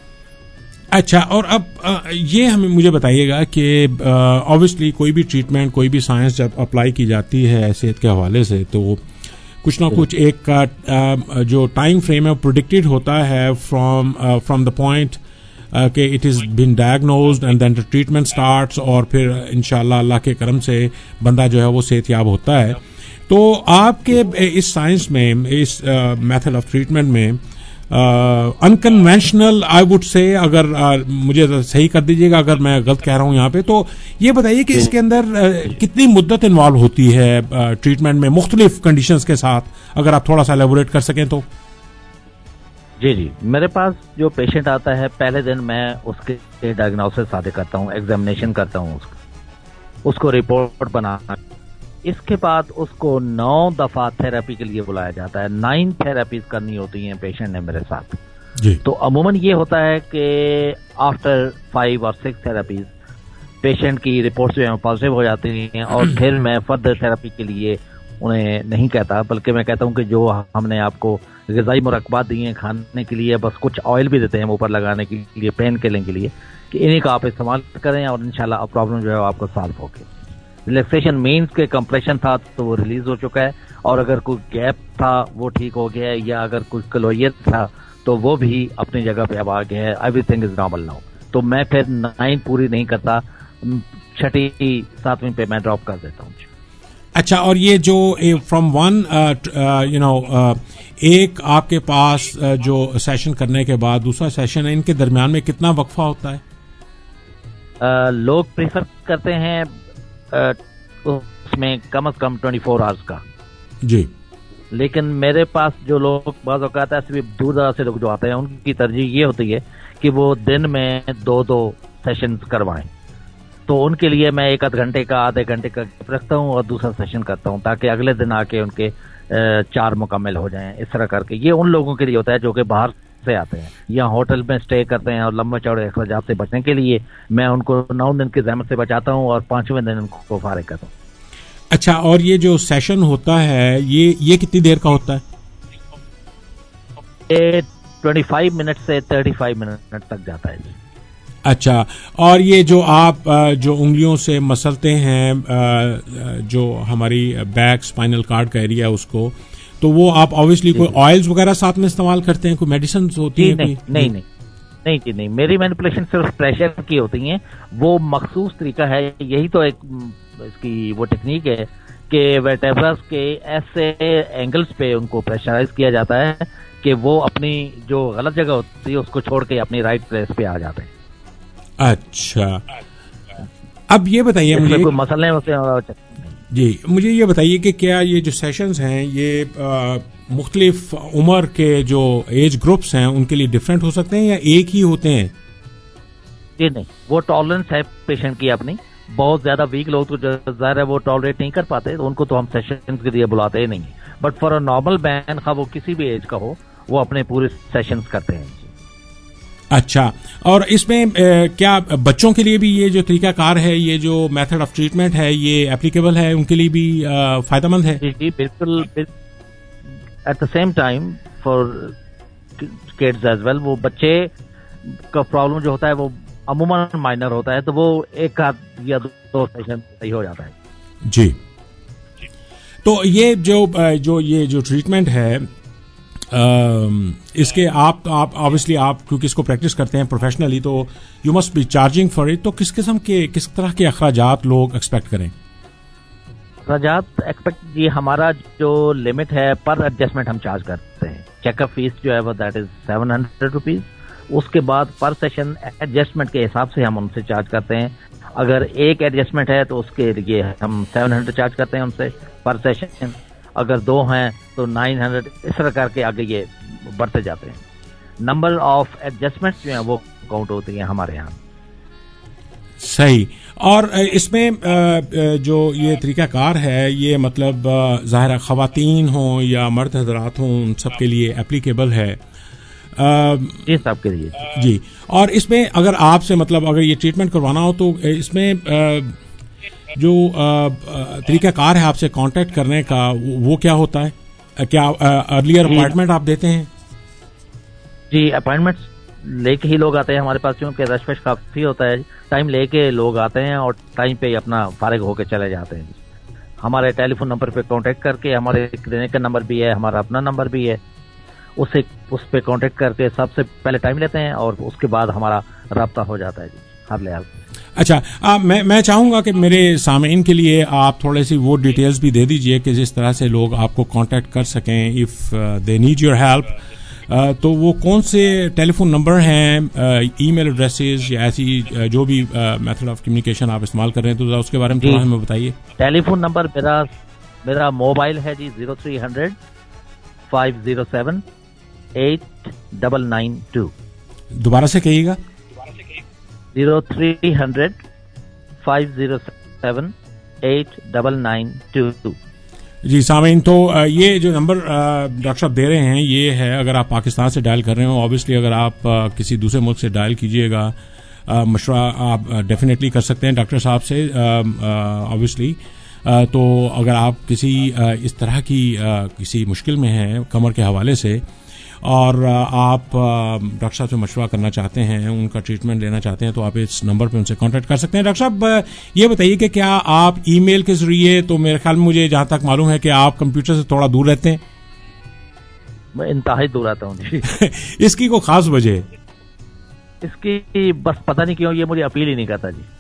اچھا, اور اب یہ ہمیں مجھے بتائیے گا کہ آبویسلی کوئی بھی ٹریٹمنٹ, کوئی بھی سائنس جب اپلائی کی جاتی ہے صحت کے حوالے سے تو کچھ نہ کچھ ایک کا جو ٹائم فریم ہے پروڈکٹیڈ ہوتا ہے فرام فرام دا پوائنٹ کہ it is been diagnosed and then treatment starts, اور پھر انشاءاللہ اللہ کے کرم سے بندہ جو ہے وہ صحت یاب ہوتا ہے. تو آپ کے اس سائنس میں, اس میتھڈ آف ٹریٹمنٹ میں انکنوینشنل آئی وڈ سے, اگر مجھے صحیح کر دیجیے گا اگر میں غلط کہہ رہا ہوں یہاں پہ, تو یہ بتائیے کہ اس کے اندر کتنی مدت انوالو ہوتی ہے ٹریٹمنٹ میں مختلف کنڈیشنز کے ساتھ, اگر آپ تھوڑا سا ایلیبوریٹ کر سکیں تو. جی جی میرے پاس جو پیشنٹ آتا ہے پہلے دن میں اس کے ڈائگنوسس شادی کرتا ہوں, ایگزامینیشن کرتا ہوں, اس کو اس کو رپورٹ بنا. اس کے بعد اس کو نو دفعہ تھراپی کے لیے بلایا جاتا ہے. نائن تھراپیز کرنی ہوتی ہیں پیشنٹ نے میرے ساتھ. جی. تو عموماً یہ ہوتا ہے کہ آفٹر فائیو اور سکس تھراپیز پیشنٹ کی رپورٹس جو ہیں پازیٹیو ہو جاتی ہیں, اور پھر میں فردر تھراپی کے لیے انہیں نہیں کہتا, بلکہ میں کہتا ہوں کہ جو ہم نے آپ کو غذائی مرکبات دیے ہیں کھانے کے لیے, بس کچھ آئل بھی دیتے ہیں اوپر لگانے کے لیے پین کلنگ کے لیے, کہ انہیں کا آپ استعمال کریں اور انشاءاللہ پرابلم جو ہے آپ کو سالو ہوگی. ریلیکسیشن مینس کے کمپریشن تھا تو وہ ریلیز ہو چکا ہے, اور اگر کوئی گیپ تھا وہ ٹھیک ہو گیا ہے, یا اگر کوئی کلوئیت تھا تو وہ بھی اپنی جگہ پہ اب آ گیا ہے. Everything is normal now. تو میں پھر نائن پوری نہیں کرتا, چھٹی ساتویں پہ میں ڈراپ کر دیتا ہوں. اچھا, اور یہ جو فرام ون یو نو ایک آپ کے پاس جو سیشن کرنے کے بعد دوسرا سیشن ہے, ان کے درمیان میں کتنا وقفہ ہوتا ہے؟ لوگ پریفر کرتے ہیں اس میں کم از کم ٹوینٹی فور آورس کا. جی. لیکن میرے پاس جو لوگ بعض اوقات ایسے بھی دور دراز سے لوگ جو آتے ہیں ان کی ترجیح یہ ہوتی ہے کہ وہ دن میں دو دو سیشنز کروائیں. تو ان کے لیے میں ایک آدھ گھنٹے کا آدھے گھنٹے کا گیپ رکھتا ہوں اور دوسرا سیشن کرتا ہوں, تاکہ اگلے دن آ کے ان کے چار مکمل ہو جائیں. اس طرح کر کے یہ ان لوگوں کے لیے ہوتا ہے جو کہ باہر سے آتے ہیں یا ہوٹل میں اسٹے کرتے ہیں, اور لمبے چوڑے اخراجات سے بچنے کے لیے میں ان کو نو دن کی زحمت سے بچاتا ہوں اور پانچویں دن ان کو فارغ کرتا ہوں. اچھا, اور یہ جو سیشن ہوتا ہے یہ یہ کتنی دیر کا ہوتا ہے؟ یہ ٹوینٹی فائیو منٹ سے تھرٹی فائیو منٹ تک جاتا ہے. جی. اچھا, اور یہ جو آپ جو انگلیوں سے مسلتے ہیں جو ہماری بیک اسپائنل کارڈ کا ایریا اس کو, تو وہ آپ آبویسلی کوئی آئلز وغیرہ ساتھ میں استعمال کرتے ہیں, کوئی میڈیسنز ہوتی ہیں؟ نہیں نہیں نہیں نہیں جی نہیں, میری مینیپولیشن صرف پریشر کی ہوتی ہیں. وہ مخصوص طریقہ ہے, یہی تو ایک اس کی وہ ٹیکنیک ہے کہ ویٹیبرس کے ایسے اینگلز پہ ان کو پریشرائز کیا جاتا ہے کہ وہ اپنی جو غلط جگہ ہوتی ہے اس کو چھوڑ کے اپنی رائٹ پلیس پہ آ جاتے ہیں. اچھا, اب یہ بتائیے مجھے کوئی مسئلہ ہے. جی, مجھے یہ بتائیے کہ کیا یہ جو سیشنز ہیں یہ مختلف عمر کے جو ایج گروپس ہیں ان کے لیے ڈفرینٹ ہو سکتے ہیں یا ایک ہی ہوتے ہیں؟ جی نہیں, وہ ٹالرنس ہے پیشنٹ کی اپنی. بہت زیادہ ویک لوگ تو ظاہر ہے وہ ٹالریٹ نہیں کر پاتے, تو ان کو تو ہم سیشنز کے لیے بلاتے ہی نہیں. But for a normal man, خواہ وہ کسی بھی ایج کا ہو, وہ اپنے پورے سیشنز کرتے ہیں. اچھا, اور اس میں کیا بچوں کے لیے بھی یہ جو طریقہ کار ہے, یہ جو میتھڈ آف ٹریٹمنٹ ہے, یہ اپلیکیبل ہے ان کے لیے بھی فائدہ مند ہے؟ جی جی بالکل. At the same time for kids as well. وہ بچے کا پرابلم جو ہوتا ہے وہ عموماً مائنر ہوتا ہے, تو وہ ایک آدھ یا دو سیشن صحیح ہو جاتا ہے. جی, تو یہ جو جو یہ جو ٹریٹمنٹ ہے اس کے آپ آپ آبویسلی آپ کیونکہ اس کو پریکٹس کرتے ہیں پروفیشنلی, تو you must be charging for it. تو کس قسم کے کس طرح کے اخراجات لوگ ایکسپیکٹ کریں؟ اخراجات ایکسپیکٹ جی ہمارا جو لمٹ ہے پر ایڈجسٹمنٹ ہم چارج کرتے ہیں. چیک اپ فیس جو ہے وہ that is seven hundred rupees. اس کے بعد پر سیشن ایڈجسٹمنٹ کے حساب سے ہم ان سے چارج کرتے ہیں. اگر ایک ایڈجسٹمنٹ ہے تو اس کے لیے ہم سیون ہنڈریڈ چارج کرتے ہیں ان سے پر سیشن. اگر دو ہیں تو نائن ہنڈریڈ. اس طرح کر کے آگے یہ بڑھتے جاتے ہیں. نمبر آف ایڈجسٹمنٹ جو ہیں وہ کاؤنٹ ہوتی ہیں ہمارے یہاں. صحیح. اور اس میں جو یہ طریقہ کار ہے یہ مطلب ظاہر خواتین ہوں یا مرد حضرات ہوں ان سب کے لیے اپلیکیبل ہے. جی سب کے لیے جی. اور اس میں اگر آپ سے مطلب اگر یہ ٹریٹمنٹ کروانا ہو تو اس میں جو طریقہ کار ہے آپ سے کانٹیکٹ کرنے کا وہ کیا ہوتا ہے؟ کیا ارلیئر اپوائنٹمنٹ آپ دیتے ہیں؟ جی اپوائنٹمنٹ لے کے ہی لوگ آتے ہیں ہمارے پاس, کیونکہ رش فش کافی ہوتا ہے. ٹائم لے کے لوگ آتے ہیں اور ٹائم پہ ہی اپنا فارغ ہو کے چلے جاتے ہیں. ہمارے ٹیلی فون نمبر پہ کانٹیکٹ کر کے, ہمارے کلینک کا نمبر بھی ہے, ہمارا اپنا نمبر بھی ہے, اسے اس پہ کانٹیکٹ کر کے سب سے پہلے ٹائم لیتے ہیں اور اس کے بعد ہمارا رابطہ ہو جاتا ہے جی ہر لحاظ. اچھا, میں میں چاہوں گا کہ میرے سامعین کے لیے آپ تھوڑے سی وہ ڈیٹیلز بھی دے دیجئے کہ جس طرح سے لوگ آپ کو کانٹیکٹ کر سکیں if they need your help. تو وہ کون سے ٹیلی فون نمبر ہیں, ای میل ایڈریسز یا ایسی جو بھی میتھڈ آف کمیونیکیشن آپ استعمال کر رہے ہیں تو اس کے بارے میں تھوڑا ہمیں بتائیے. ٹیلی فون نمبر میرا میرا موبائل ہے جی zero three hundred five zero seven eight double nine two. دوبارہ سے کہیے گا. Zero three hundred five zero seven eight double nine two. جی سامعین, تو یہ جو نمبر ڈاکٹر صاحب دے رہے ہیں یہ ہے اگر آپ پاکستان سے ڈائل کر رہے ہوں. آبویسلی اگر آپ کسی دوسرے ملک سے ڈائل کیجیے گا مشورہ آپ ڈیفینیٹلی کر سکتے ہیں ڈاکٹر صاحب سے آبویسلی. تو اگر آپ کسی اس طرح کی کسی مشکل میں ہیں کمر کے حوالے سے اور آپ ڈاکٹر صاحب سے مشورہ کرنا چاہتے ہیں, ان کا ٹریٹمنٹ لینا چاہتے ہیں, تو آپ اس نمبر پہ ان سے کانٹیکٹ کر سکتے ہیں. ڈاکٹر صاحب یہ بتائیے کہ کیا آپ ای میل کے ذریعے, تو میرے خیال میں مجھے جہاں تک معلوم ہے کہ آپ کمپیوٹر سے تھوڑا دور رہتے ہیں. میں انتہائی دور رہتا ہوں جی. اس کی کوئی خاص وجہ ہے؟ اس کی بس پتہ نہیں کیوں یہ مجھے اپیل ہی نہیں کرتا جی.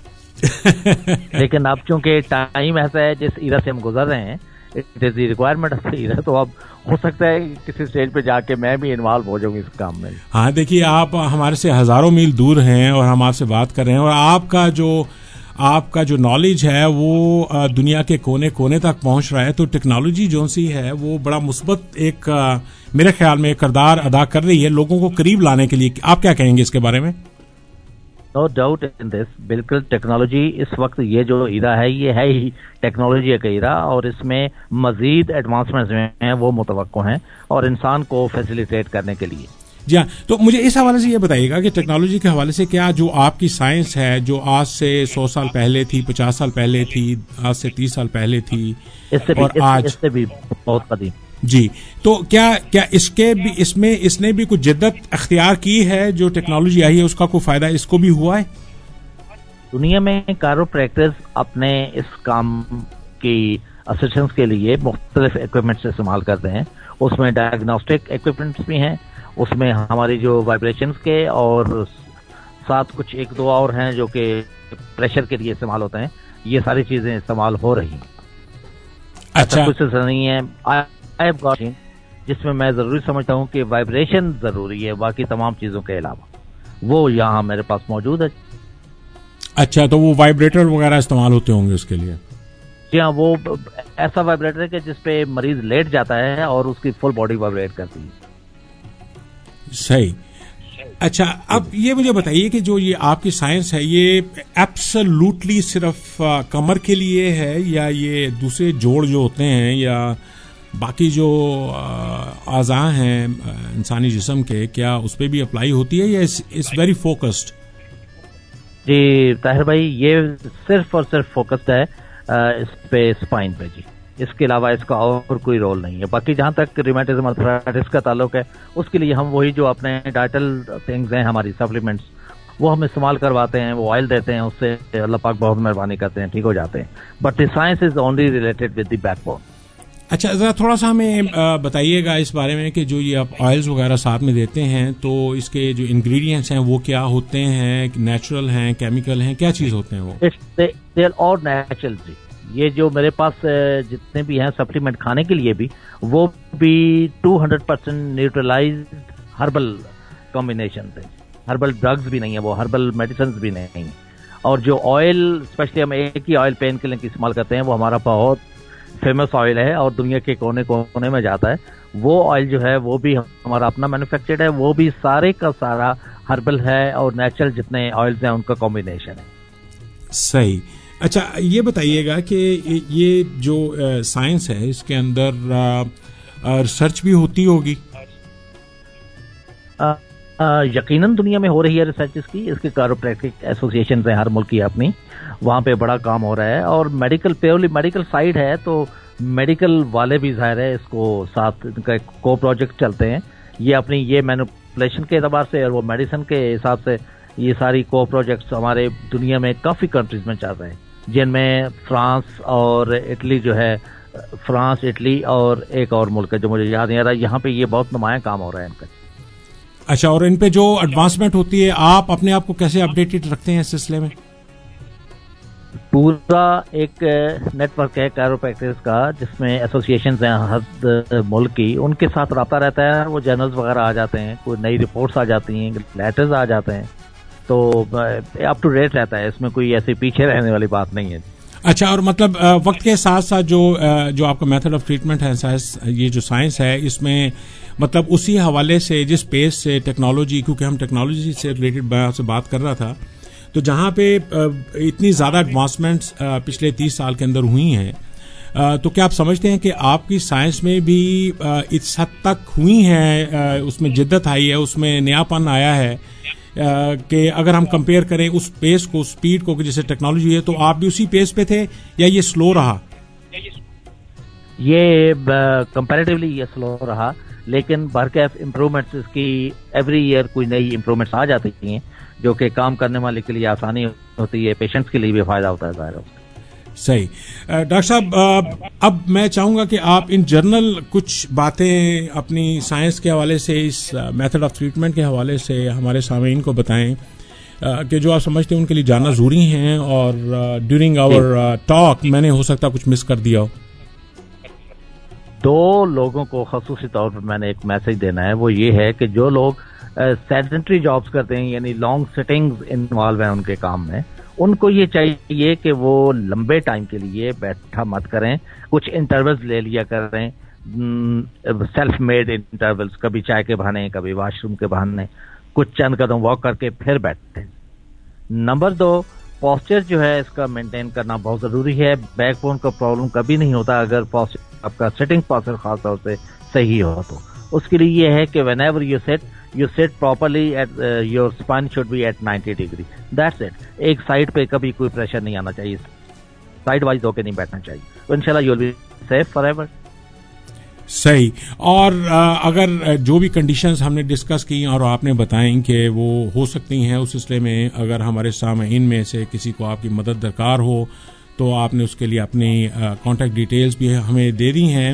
لیکن اب چونکہ ٹائم ایسا ہے جس ایرا سے ہم گزر رہے ہیں, it is the requirement of era, تو اب ہو سکتا ہے کسی اسٹیج پہ جا کے میں بھی انوالو ہو جاؤں اس کام میں. ہاں دیکھیے, آپ ہمارے سے ہزاروں میل دور ہیں اور ہم آپ سے بات کر رہے ہیں, اور آپ کا جو آپ کا جو نالج ہے وہ دنیا کے کونے کونے تک پہنچ رہا ہے. تو ٹیکنالوجی جو سی ہے وہ بڑا مثبت ایک میرے خیال میں ایک کردار ادا کر رہی ہے لوگوں کو قریب لانے کے لیے. آپ کیا کہیں گے اس کے بارے میں؟ No doubt in this. بالکل ٹیکنالوجی اس وقت یہ جو ایرا ہے یہ ہے ہی ٹیکنالوجی کا ایرا, اور اس میں مزید ایڈوانسمنٹ ہیں وہ متوقع ہیں اور انسان کو فیسیلیٹیٹ کرنے کے لیے. جی ہاں, تو مجھے اس حوالے سے یہ بتائیے گا کہ ٹیکنالوجی کے حوالے سے کیا جو آپ کی سائنس ہے جو آج سے سو سال پہلے تھی, پچاس سال پہلے تھی, آج سے تیس سال پہلے تھی, اس سے اور آج اس سے بھی بہت قدیم, جی, تو کیا کیا اس کے بھی اس میں اس نے بھی کچھ جدت اختیار کی ہے؟ جو ٹیکنالوجی آئی ہے اس کا کوئی فائدہ اس کو بھی ہوا ہے؟ دنیا میں کائروپریکٹرز اپنے اس کام کی اسسٹنس کے لیے مختلف اکوپمنٹس استعمال کرتے ہیں. اس میں ڈائگنوسٹک اکوپمنٹس بھی ہیں, اس میں ہماری جو وائبریشنز کے اور ساتھ کچھ ایک دو اور ہیں جو کہ پریشر کے لیے استعمال ہوتے ہیں. یہ ساری چیزیں استعمال ہو رہی ہیں. اچھا, کچھ ایسا نہیں ہے جس میں میں ضروری سمجھتا ہوں کہ وائبریشن ضروری ہے, باقی تمام چیزوں کے علاوہ وہ یہاں میرے پاس موجود ہے. اچھا, تو وہ وائبریٹر وغیرہ استعمال ہوتے ہوں گے اس کے لیے؟ جی ہاں, وہ ایسا وائبریٹر ہے کہ جس پہ مریض لیٹ جاتا ہے اور اس کی فل باڈی وائبریٹ کرتی ہے. صحیح. اچھا, اب یہ مجھے بتائیے کہ جو یہ آپ کی سائنس ہے یہ ایبسلوٹلی صرف کمر کے لیے ہے یا یہ دوسرے جوڑ جو ہوتے ہیں یا باقی جو اعضاء ہیں انسانی جسم کے, کیا اس پہ بھی اپلائی ہوتی ہے یا اس ویری فوکسڈ؟ جی طاہر بھائی, یہ صرف اور صرف فوکسڈ ہے اس پہ, اسپائن پہ جی. اس کے علاوہ اس کا اور کوئی رول نہیں ہے. باقی جہاں تک ریمیٹزم آرتھرائٹس کا تعلق ہے اس کے لیے ہم وہی جو اپنے ڈائٹل تھنگز ہیں ہماری سپلیمنٹس وہ ہم استعمال کرواتے ہیں, وہ آئل دیتے ہیں, اس سے اللہ پاک بہت مہربانی کرتے ہیں, ٹھیک ہو جاتے ہیں. But science is only related with the backbone. اچھا, ذرا تھوڑا سا ہمیں بتائیے گا اس بارے میں کہ جو یہ آپ آئلز وغیرہ ساتھ میں دیتے ہیں تو اس کے جو انگریڈینٹس ہیں وہ کیا ہوتے ہیں؟ نیچرل ہیں, کیمیکل ہیں, کیا چیز ہوتے ہیں وہ؟ دے آر آل نیچرل جی. یہ جو میرے پاس جتنے بھی ہیں سپلیمنٹ کھانے کے لیے بھی وہ بھی two hundred percent neutralized herbal combination ہے. ہربل ڈرگز بھی نہیں ہے, وہ ہربل میڈیسنز بھی نہیں. اور جو آئل اسپیشلی ہم ایک ہی آئل پین کلنگ استعمال کرتے ہیں وہ ہمارا بہت فیمس آئل ہے اور دنیا کے کونے کونے میں جاتا ہے. وہ آئل جو ہے وہ بھی ہمارا اپنا مینوفیکچرڈ ہے, وہ بھی سارے کا سارا ہربل ہے اور نیچرل جتنے آئلز ہیں ان کا کمبینیشن ہے. صحیح. اچھا یہ بتائیے گا کہ یہ جو سائنس ہے اس کے اندر ریسرچ بھی ہوتی ہوگی؟ یقیناً دنیا میں ہو رہی ہے ریسرچ اس کی. اس کے کیروپریکٹک ایسوسیشنز ہیں ہر ملک کی اپنی, وہاں پہ بڑا کام ہو رہا ہے. اور میڈیکل پیورلی میڈیکل سائڈ ہے تو میڈیکل والے بھی ظاہر ہے اس کو ساتھ ان کا کو پروجیکٹ چلتے ہیں. یہ اپنی یہ مینوپولیشن کے اعتبار سے اور وہ میڈیسن کے حساب سے یہ ساری کو پروجیکٹس ہمارے دنیا میں کافی کنٹریز میں چل رہے ہیں, جن میں فرانس اور اٹلی جو ہے, فرانس اٹلی اور ایک اور ملک ہے جو مجھے یاد نہیں آ رہا, یہاں پہ یہ بہت نمایاں کام ہو رہا ہے ان کا. اچھا, اور ان پہ جو ایڈوانسمنٹ ہوتی ہے آپ اپنے آپ کو کیسے اپڈیٹڈ رکھتے ہیں اس سلسلے میں؟ پورا ایک نیٹ ورک ہے کیروپریکٹرز کا جس میں ایسوسیشنز ہیں ہر ملک کی, ان کے ساتھ رابطہ رہتا ہے. وہ جرنلز وغیرہ آ جاتے ہیں, کوئی نئی رپورٹس آ جاتی ہیں, لیٹرز آ جاتے ہیں, تو اپ ٹو ڈیٹ رہتا ہے. اس میں کوئی ایسی پیچھے رہنے والی بات نہیں ہے. اچھا, اور مطلب وقت کے ساتھ ساتھ جو جو آپ کا میتھڈ آف ٹریٹمنٹ ہے, یہ جو سائنس ہے اس میں مطلب اسی حوالے سے جس پیس سے ٹیکنالوجی, کیونکہ ہم ٹیکنالوجی سے ریلیٹڈ سے بات کر رہا تھا, تو جہاں پہ اتنی زیادہ ایڈوانسمنٹس پچھلے تیس سال کے اندر ہوئی ہیں, تو کیا آپ سمجھتے ہیں کہ آپ کی سائنس میں بھی اس حد تک ہوئی ہیں, اس میں جدت آئی ہے, اس میں نیاپن آیا ہے کہ اگر ہم کمپیئر کریں اس پیس کو, اسپیڈ کو, جیسے ٹیکنالوجی ہے, تو آپ بھی اسی پیس پہ تھے یا یہ سلو رہا؟ یہ کمپیریٹیولی یہ سلو رہا, لیکن برکیف امپروومنٹس اس کی ایوری ایئر کوئی نئی امپروومنٹس آ جاتی ہیں جو کہ کام کرنے والے کے لیے آسانی ہوتی ہے, پیشنٹس کے لیے بھی فائدہ ہوتا ہے ظاہر ہے. صحیح. ڈاکٹر صاحب, اب میں چاہوں گا کہ آپ ان جنرل کچھ باتیں اپنی سائنس کے حوالے سے, اس میتھڈ آف ٹریٹمنٹ کے حوالے سے ہمارے سامعین کو بتائیں کہ جو آپ سمجھتے ہیں ان کے لیے جاننا ضروری ہیں, اور ڈیورنگ آور ٹاک میں نے ہو سکتا کچھ مس کر دیا ہو. دو لوگوں کو خصوصی طور پر میں نے ایک میسج دینا ہے, وہ یہ ہے کہ جو لوگ سیڈنٹری جابس کرتے ہیں, یعنی لانگ سٹنگز انوالو ہیں ان کے کام میں, ان کو یہ چاہیے کہ وہ لمبے ٹائم کے لیے بیٹھا مت کریں, کچھ انٹرولز لے لیا کریں, سیلف میڈ انٹرولز, کبھی چائے کے بہانے, کبھی واش روم کے بہانے, کچھ چند قدم واک کر کے پھر بیٹھتے ہیں. نمبر دو, پوسچر جو ہے اس کا مینٹین کرنا بہت ضروری ہے. بیک بون کا پرابلم کبھی نہیں ہوتا اگر آپ کا سٹنگ پوسچر خاص طور سے صحیح ہو, تو اس کے لیے یہ ہے کہ whenever you sit you sit properly at uh, your spine should be at ninety degree. That's it. ایک سائڈ پہ کبھی کوئی پریشر نہیں آنا چاہیے, سائڈ وائز ہو کے نہیں بیٹھنا چاہیے, تو انشاءاللہ you'll be safe forever. صحیح. اور اگر جو بھی کنڈیشنز ہم نے ڈسکس کی اور آپ نے بتائیں کہ وہ ہو سکتی ہیں, اس سلسلے میں اگر ہمارے سامعین میں سے کسی کو آپ کی مدد درکار ہو تو آپ نے اس کے لیے اپنی کانٹیکٹ ڈیٹیلز بھی ہمیں دے دی ہیں.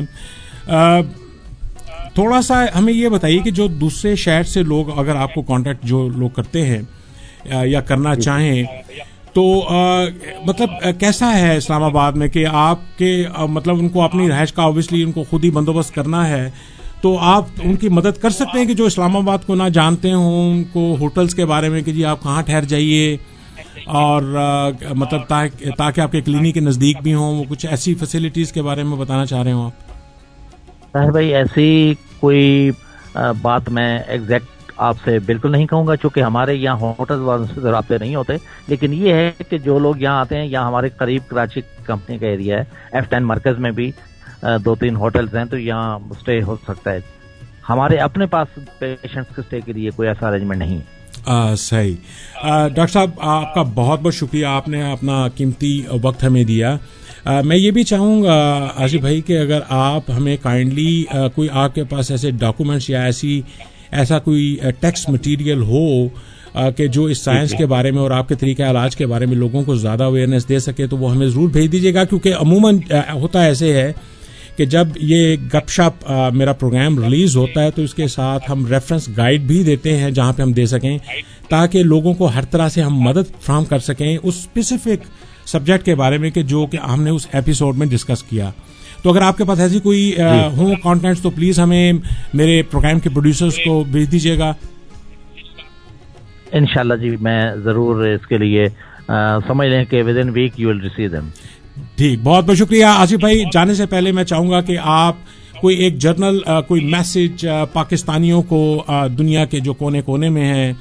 تھوڑا سا ہمیں یہ بتائیے کہ جو دوسرے شہر سے لوگ اگر آپ کو کانٹیکٹ جو لوگ کرتے ہیں یا کرنا چاہیں, تو مطلب کیسا ہے اسلام آباد میں کہ آپ کے مطلب ان کو اپنی رہائش کا اوبیسلی ان کو خود ہی بندوبست کرنا ہے, تو آپ ان کی مدد کر سکتے ہیں کہ جو اسلام آباد کو نہ جانتے ہوں, ان کو ہوٹلز کے بارے میں کہ جی آپ کہاں ٹھہر جائیے, اور مطلب تاکہ آپ کے کلینک کے نزدیک بھی ہوں, وہ کچھ ایسی فیسلٹیز کے بارے میں بتانا چاہ رہے ہوں آپ؟ طاہر بھائی, ایسی کوئی بات میں ایگزیکٹ آپ سے بالکل نہیں کہوں گا, چونکہ ہمارے یہاں ہوٹل والوں سے رابطے نہیں ہوتے, لیکن یہ ہے کہ جو لوگ یہاں آتے ہیں, یہاں ہمارے قریب کراچی کمپنی کا ایریا ہے, ایف ٹین مرکز میں بھی دو تین ہوٹلز ہیں, تو یہاں اسٹے ہو سکتا ہے. ہمارے اپنے پاس پیشنٹس کے اسٹے کے لیے کوئی ایسا ارینجمنٹ نہیں ہے. صحیح. ڈاکٹر صاحب آپ کا بہت بہت شکریہ, آپ نے اپنا قیمتی وقت ہمیں دیا. Uh, میں یہ بھی چاہوں گا آصف بھائی کہ اگر آپ ہمیں کائنڈلی uh, کوئی آپ کے پاس ایسے ڈاکومنٹس یا ایسی ایسا کوئی ٹیکسٹ مٹیریل ہو uh, کہ جو اس سائنس کے بارے میں اور آپ کے طریقہ علاج کے بارے میں لوگوں کو زیادہ اویئرنیس دے سکے, تو وہ ہمیں ضرور بھیج دیجیے گا, کیونکہ عموماً uh, ہوتا ایسے ہے کہ جب یہ گپ شپ uh, میرا پروگرام ریلیز ہوتا ہے تو اس کے ساتھ ہم ریفرنس گائیڈ بھی دیتے ہیں جہاں پہ ہم دے سکیں, تاکہ لوگوں کو ہر طرح سے ہم مدد فراہم کر سکیں اس اسپیسیفک سبجیکٹ کے بارے میں کہ جو کہ ہم نے اس ایپیسوڈ میں ڈسکس کیا. تو اگر آپ کے پاس ایسی کوئی ہوں کانٹینٹس تو پلیز ہمیں میرے پروگرام کے پروڈیوسرز کو بھیج دیجیے گا. انشاءاللہ جی, میں ضرور اس کے لیے سمجھ لیں کہ within week you will receive them. ٹھیک, بہت بہت شکریہ آصف بھائی. جانے سے پہلے میں چاہوں گا کہ آپ کوئی ایک جرنل کوئی میسج پاکستانیوں کو دنیا کے جو کونے کونے میں ہیں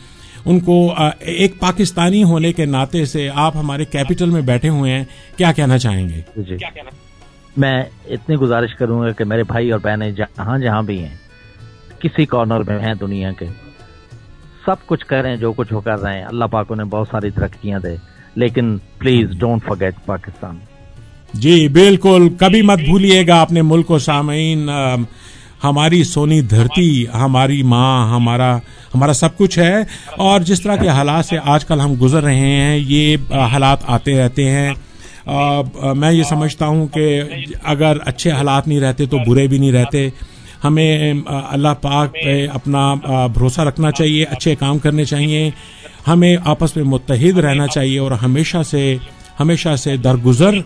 ان کو ایک پاکستانی ہونے کے ناطے سے آپ ہمارے کیپٹل میں بیٹھے ہوئے ہیں, کیا کہنا چاہیں گے؟ جی میں اتنی گزارش کروں گا کہ میرے بھائی اور بہنیں جہاں جہاں بھی ہیں, کسی کارنر میں ہیں دنیا کے, سب کچھ کریں جو کچھ وہ کر رہے ہیں. اللہ پاک انہیں بہت ساری ترقیاں دے, لیکن پلیز ڈونٹ فرگیٹ پاکستان. جی بالکل, کبھی مت بھولیے گا اپنے ملک کو. سامعین, ہماری سونی دھرتی ہماری ماں, ہمارا ہمارا سب کچھ ہے, اور جس طرح کے حالات سے آج کل ہم گزر رہے ہیں, یہ حالات آتے رہتے ہیں. میں یہ سمجھتا ہوں کہ اگر اچھے حالات نہیں رہتے تو برے بھی نہیں رہتے. ہمیں اللہ پاک پہ اپنا بھروسہ رکھنا چاہیے, اچھے کام کرنے چاہیے, ہمیں آپس میں متحد رہنا چاہیے, اور ہمیشہ سے ہمیشہ سے درگزر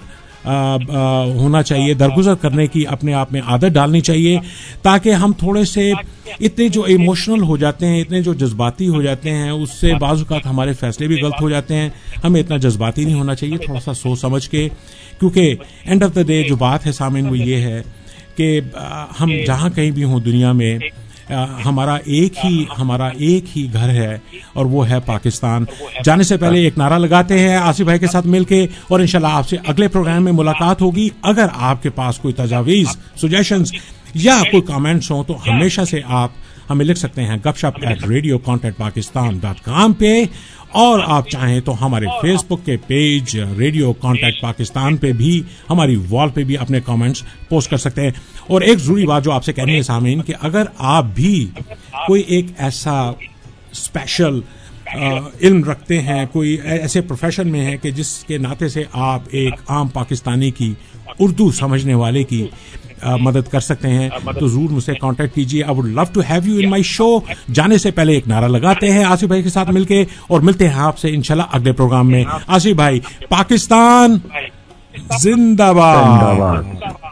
ہونا چاہیے, درگزر کرنے کی اپنے آپ میں عادت ڈالنی چاہیے, تاکہ ہم تھوڑے سے اتنے جو ایموشنل ہو جاتے ہیں, اتنے جو جذباتی ہو جاتے ہیں, اس سے بعض اوقات ہمارے فیصلے بھی غلط ہو جاتے ہیں. ہمیں اتنا جذباتی نہیں ہونا چاہیے, تھوڑا سا سوچ سمجھ کے, کیونکہ اینڈ آف دا ڈے جو بات ہے سامعین وہ یہ ہے کہ ہم جہاں کہیں بھی ہوں دنیا میں, ہمارا ایک ہی ہمارا ایک ہی گھر ہے, اور وہ ہے پاکستان. جانے سے پہلے ایک نعرہ لگاتے ہیں آصف بھائی کے ساتھ مل کے, اور انشاءاللہ آپ سے اگلے پروگرام میں ملاقات ہوگی. اگر آپ کے پاس کوئی تجاویز, سجیشنز یا کوئی کامنٹس ہوں تو ہمیشہ سے آپ ہمیں لکھ سکتے ہیں گپ شپ at radio contact Pakistan dot com پہ, اور آپ چاہیں تو ہمارے فیس بک کے پیج ریڈیو کانٹیکٹ پاکستان پہ بھی, ہماری وال پہ بھی اپنے کامنٹس پوسٹ کر سکتے ہیں. اور ایک ضروری بات جو آپ سے کہنی ہے سامعین, کہ اگر آپ بھی کوئی ایک ایسا اسپیشل علم رکھتے ہیں, کوئی ایسے پروفیشن میں ہے کہ جس کے ناطے سے آپ ایک عام پاکستانی کی, اردو سمجھنے والے کی مدد کر سکتے ہیں, تو ضرور مجھ سے کانٹیکٹ کیجیے. I would love to have you in my show. جانے سے پہلے ایک نعرہ لگاتے ہیں آصف بھائی کے ساتھ مل کے, اور ملتے ہیں آپ سے انشاءاللہ اگلے پروگرام میں. آصف بھائی, پاکستان زندہ باد.